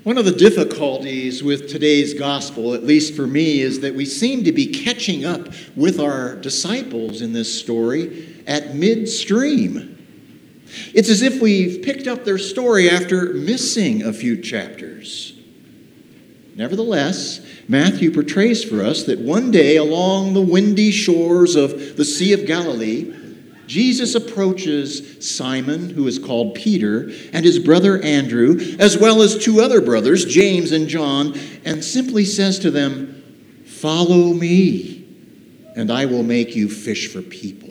One of the difficulties with today's gospel, at least for me, is that we seem to be catching up with our disciples in this story at midstream. It's as if we've picked up their story after missing a few chapters. Nevertheless, Matthew portrays for us that one day along the windy shores of the Sea of Galilee, Jesus approaches Simon, who is called Peter, and his brother Andrew, as well as two other brothers, James and John, and simply says to them, "Follow me, and I will make you fish for people."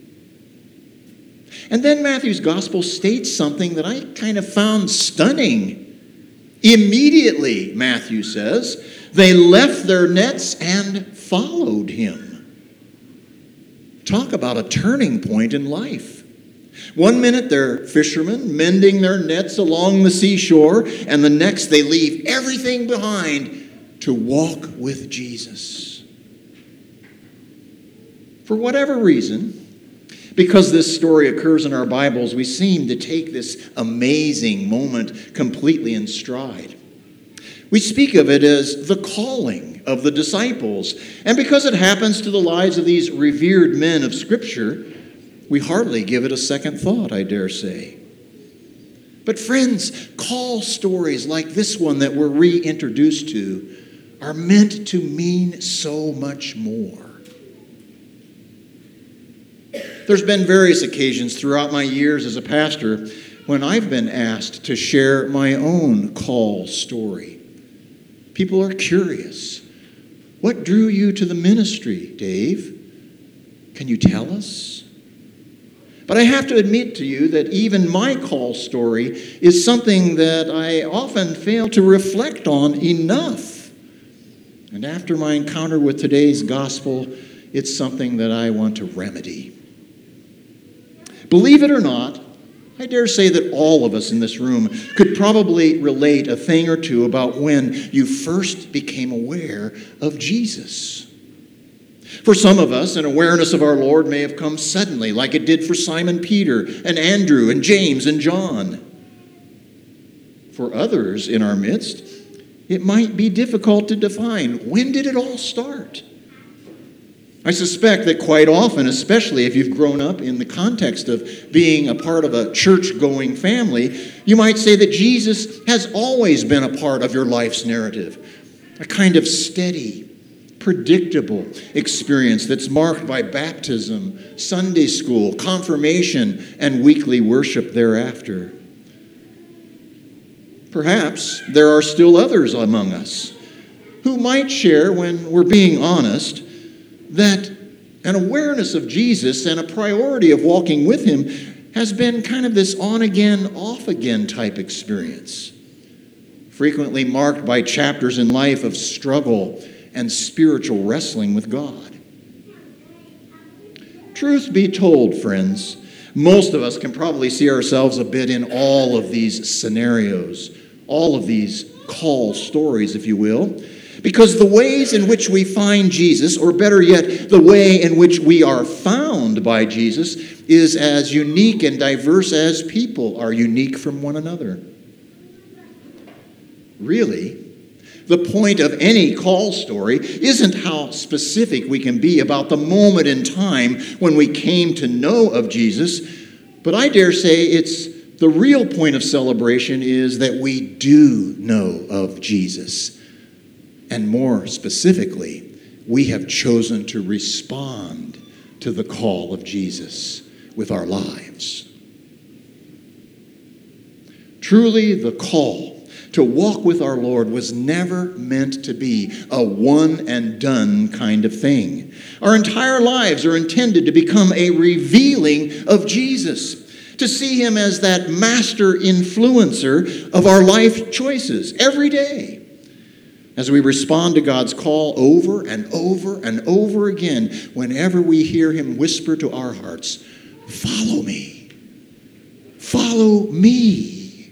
And then Matthew's gospel states something that I kind of found stunning. Immediately, Matthew says, they left their nets and followed him. Talk about a turning point in life. One minute they're fishermen mending their nets along the seashore, and the next they leave everything behind to walk with Jesus. For whatever reason, because this story occurs in our Bibles, we seem to take this amazing moment completely in stride. We speak of it as the calling of the disciples. And because it happens to the lives of these revered men of Scripture, we hardly give it a second thought, I dare say. But friends, call stories like this one that we're reintroduced to are meant to mean so much more. There's been various occasions throughout my years as a pastor when I've been asked to share my own call story. People are curious. What drew you to the ministry, Dave? Can you tell us? But I have to admit to you that even my call story is something that I often fail to reflect on enough. And after my encounter with today's gospel, it's something that I want to remedy. Believe it or not, I dare say that all of us in this room could probably relate a thing or two about when you first became aware of Jesus. For some of us, an awareness of our Lord may have come suddenly, like it did for Simon Peter and Andrew and James and John. For others in our midst, it might be difficult to define. When did it all start? I suspect that quite often, especially if you've grown up in the context of being a part of a church-going family, you might say that Jesus has always been a part of your life's narrative, a kind of steady, predictable experience that's marked by baptism, Sunday school, confirmation, and weekly worship thereafter. Perhaps there are still others among us who might share, when we're being honest, that an awareness of Jesus and a priority of walking with him has been kind of this on-again, off-again type experience, frequently marked by chapters in life of struggle and spiritual wrestling with God. Truth be told, friends, most of us can probably see ourselves a bit in all of these scenarios, all of these call stories, if you will, because the ways in which we find Jesus, or better yet, the way in which we are found by Jesus, is as unique and diverse as people are unique from one another. Really, the point of any call story isn't how specific we can be about the moment in time when we came to know of Jesus, but I dare say it's the real point of celebration is that we do know of Jesus. And more specifically, we have chosen to respond to the call of Jesus with our lives. Truly, the call to walk with our Lord was never meant to be a one-and-done kind of thing. Our entire lives are intended to become a revealing of Jesus, to see him as that master influencer of our life choices every day. As we respond to God's call over and over and over again, whenever we hear him whisper to our hearts, "Follow me, follow me."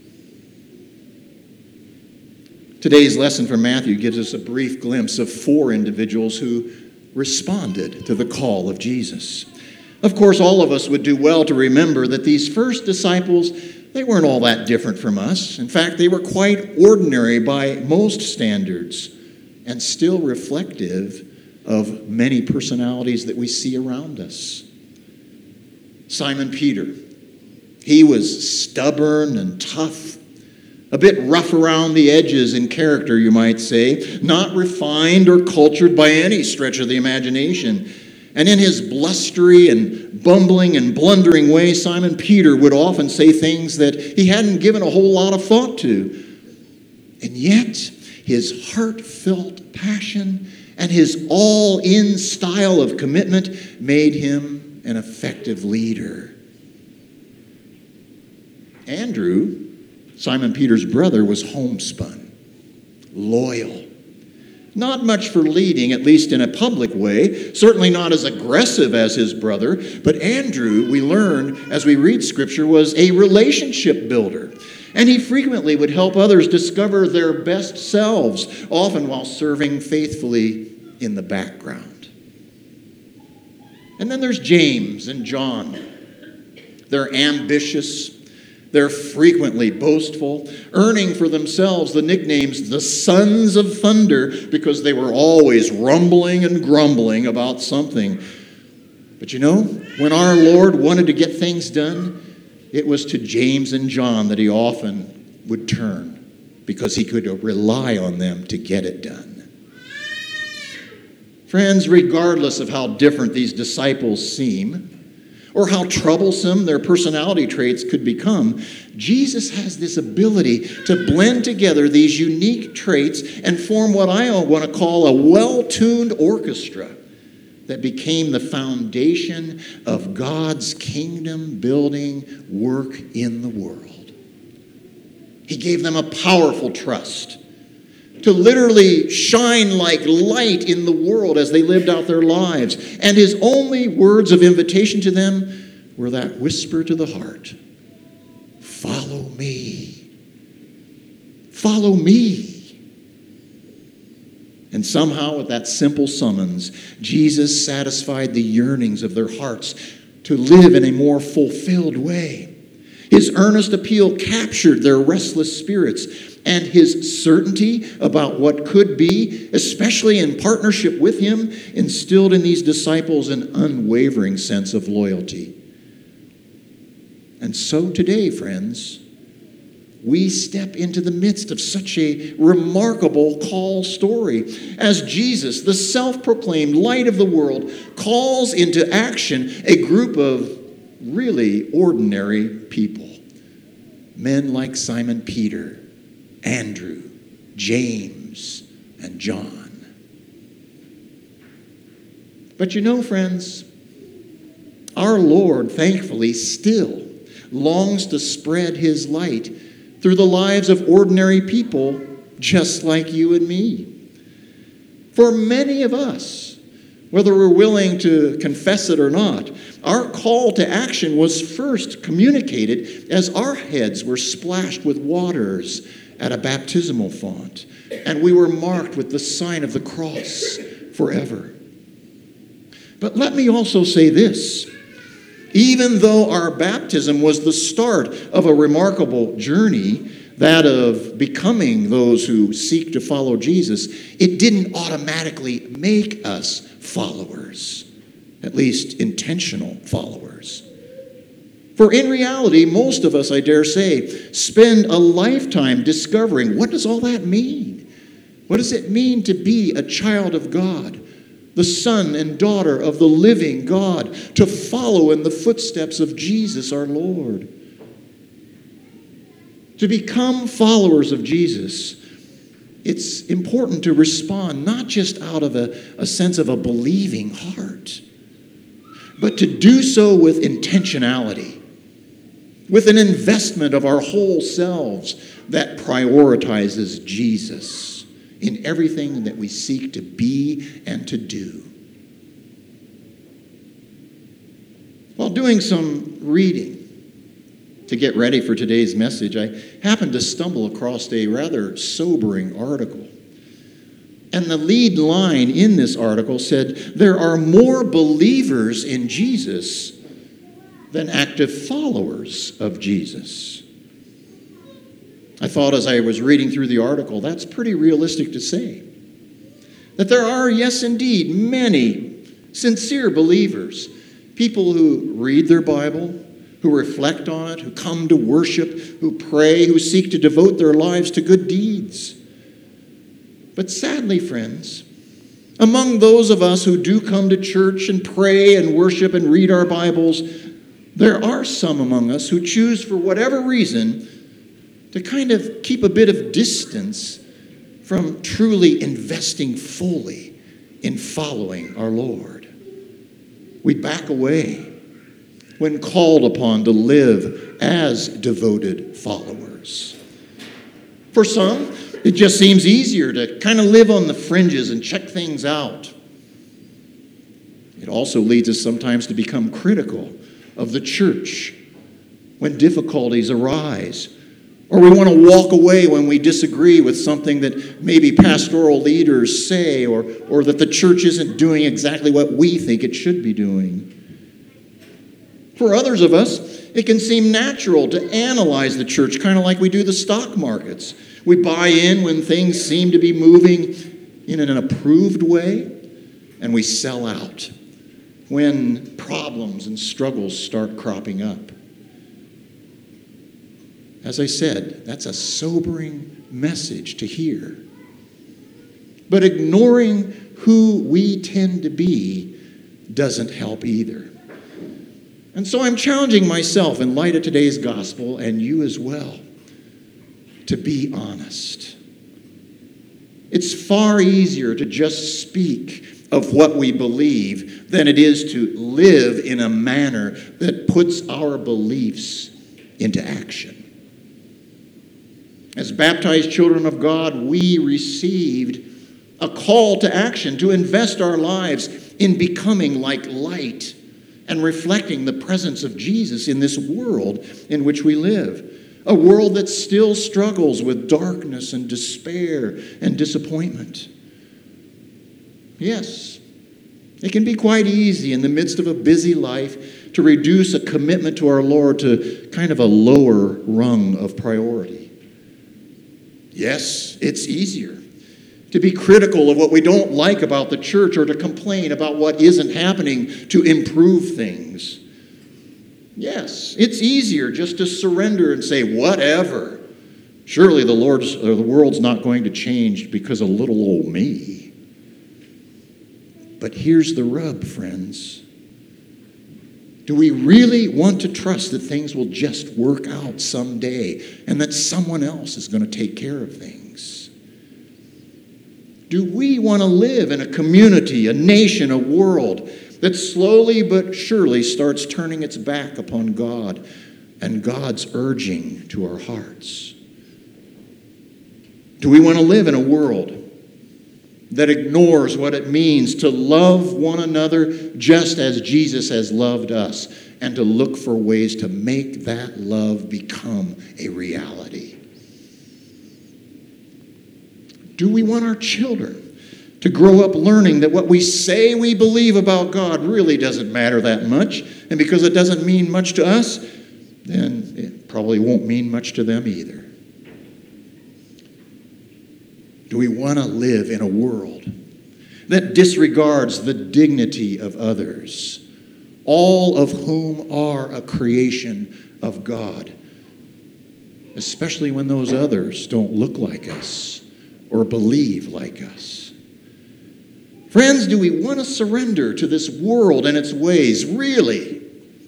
Today's lesson from Matthew gives us a brief glimpse of 4 individuals who responded to the call of Jesus. Of course, all of us would do well to remember that these first disciples, They weren't all that different from us. In fact, they were quite ordinary by most standards and still reflective of many personalities that we see around us. Simon Peter, he was stubborn and tough, a bit rough around the edges in character, you might say, not refined or cultured by any stretch of the imagination. And in his blustery and bumbling and blundering way, Simon Peter would often say things that he hadn't given a whole lot of thought to. And yet, his heartfelt passion and his all-in style of commitment made him an effective leader. Andrew, Simon Peter's brother, was homespun, loyal. Not much for leading, at least in a public way, certainly not as aggressive as his brother, but Andrew, we learn as we read Scripture, was a relationship builder. And he frequently would help others discover their best selves, often while serving faithfully in the background. And then there's James and John. They're ambitious. They're frequently boastful, earning for themselves the nicknames the Sons of Thunder because they were always rumbling and grumbling about something. But you know, when our Lord wanted to get things done, it was to James and John that he often would turn because he could rely on them to get it done. Friends, regardless of how different these disciples seem, or how troublesome their personality traits could become, Jesus has this ability to blend together these unique traits and form what I want to call a well-tuned orchestra that became the foundation of God's kingdom-building work in the world. He gave them a powerful trust to literally shine like light in the world as they lived out their lives. And his only words of invitation to them were that whisper to the heart, "Follow me. Follow me." And somehow with that simple summons, Jesus satisfied the yearnings of their hearts to live in a more fulfilled way. His earnest appeal captured their restless spirits, and his certainty about what could be, especially in partnership with him, instilled in these disciples an unwavering sense of loyalty. And so today, friends, we step into the midst of such a remarkable call story as Jesus, the self-proclaimed light of the world, calls into action a group of really ordinary people. Men like Simon Peter, Andrew, James, and John. But you know, friends, our Lord, thankfully, still longs to spread his light through the lives of ordinary people just like you and me. For many of us, whether we're willing to confess it or not, our call to action was first communicated as our heads were splashed with waters at a baptismal font, and we were marked with the sign of the cross forever. But let me also say this. Even though our baptism was the start of a remarkable journey, that of becoming those who seek to follow Jesus, it didn't automatically make us followers, at least intentional followers. For in reality, most of us, I dare say, spend a lifetime discovering, what does all that mean? What does it mean to be a child of God, the son and daughter of the living God, to follow in the footsteps of Jesus our Lord? To become followers of Jesus, it's important to respond not just out of a sense of a believing heart, but to do so with intentionality, with an investment of our whole selves that prioritizes Jesus in everything that we seek to be and to do. While doing some reading to get ready for today's message, I happened to stumble across a rather sobering article. And the lead line in this article said, there are more believers in Jesus than active followers of Jesus. I thought as I was reading through the article, that's pretty realistic to say. That there are, yes indeed, many sincere believers, people who read their Bible, who reflect on it, who come to worship, who pray, who seek to devote their lives to good deeds. But sadly, friends, among those of us who do come to church and pray and worship and read our Bibles, there are some among us who choose, for whatever reason, to kind of keep a bit of distance from truly investing fully in following our Lord. We back away when called upon to live as devoted followers. For some, it just seems easier to kind of live on the fringes and check things out. It also leads us sometimes to become critical of the church when difficulties arise, or we want to walk away when we disagree with something that maybe pastoral leaders say, or that the church isn't doing exactly what we think it should be doing. For others of us, it can seem natural to analyze the church kind of like we do the stock markets. We buy in when things seem to be moving in an approved way, and we sell out when problems and struggles start cropping up. As I said, that's a sobering message to hear. But ignoring who we tend to be doesn't help either. And so I'm challenging myself in light of today's gospel, and you as well, to be honest. It's far easier to just speak of what we believe than it is to live in a manner that puts our beliefs into action. As baptized children of God, we received a call to action to invest our lives in becoming like light and reflecting the presence of Jesus in this world in which we live. A world that still struggles with darkness and despair and disappointment. Yes, it can be quite easy in the midst of a busy life to reduce a commitment to our Lord to kind of a lower rung of priority. Yes, it's easier to be critical of what we don't like about the church or to complain about what isn't happening to improve things. Yes, it's easier just to surrender and say, whatever. Surely the world's not going to change because of little old me. But here's the rub, friends. Do we really want to trust that things will just work out someday and that someone else is going to take care of things? Do we want to live in a community, a nation, a world that slowly but surely starts turning its back upon God and God's urging to our hearts? Do we want to live in a world that ignores what it means to love one another just as Jesus has loved us, and to look for ways to make that love become a reality? Do we want our children to grow up learning that what we say we believe about God really doesn't matter that much, and because it doesn't mean much to us, then it probably won't mean much to them either? Do we want to live in a world that disregards the dignity of others, all of whom are a creation of God, especially when those others don't look like us or believe like us? Friends, do we want to surrender to this world and its ways, really?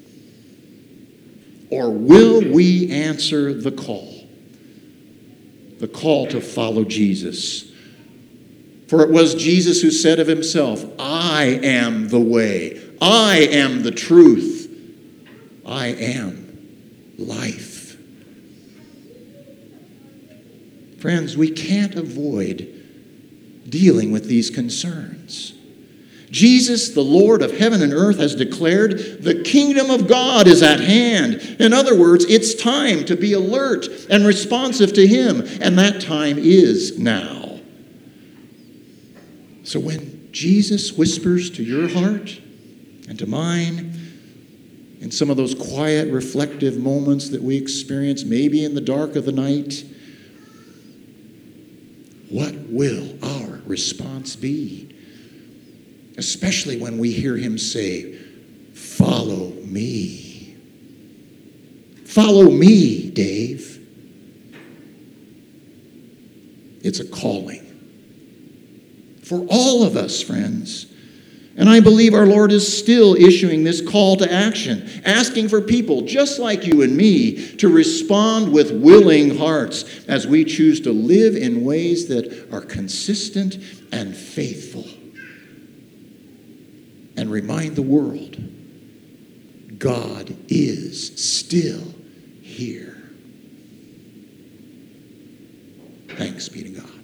Or will we answer the call? The call to follow Jesus. For it was Jesus who said of himself, I am the way, I am the truth, I am life. Friends, we can't avoid dealing with these concerns. Jesus, the Lord of heaven and earth, has declared the kingdom of God is at hand. In other words, it's time to be alert and responsive to him, and that time is now. So when Jesus whispers to your heart and to mine, in some of those quiet, reflective moments that we experience, maybe in the dark of the night, what will our response be? Especially when we hear him say, "Follow me." Follow me, Dave. It's a calling for all of us, friends. And I believe our Lord is still issuing this call to action, asking for people just like you and me to respond with willing hearts as we choose to live in ways that are consistent and faithful. And remind the world, God is still here. Thanks be to God.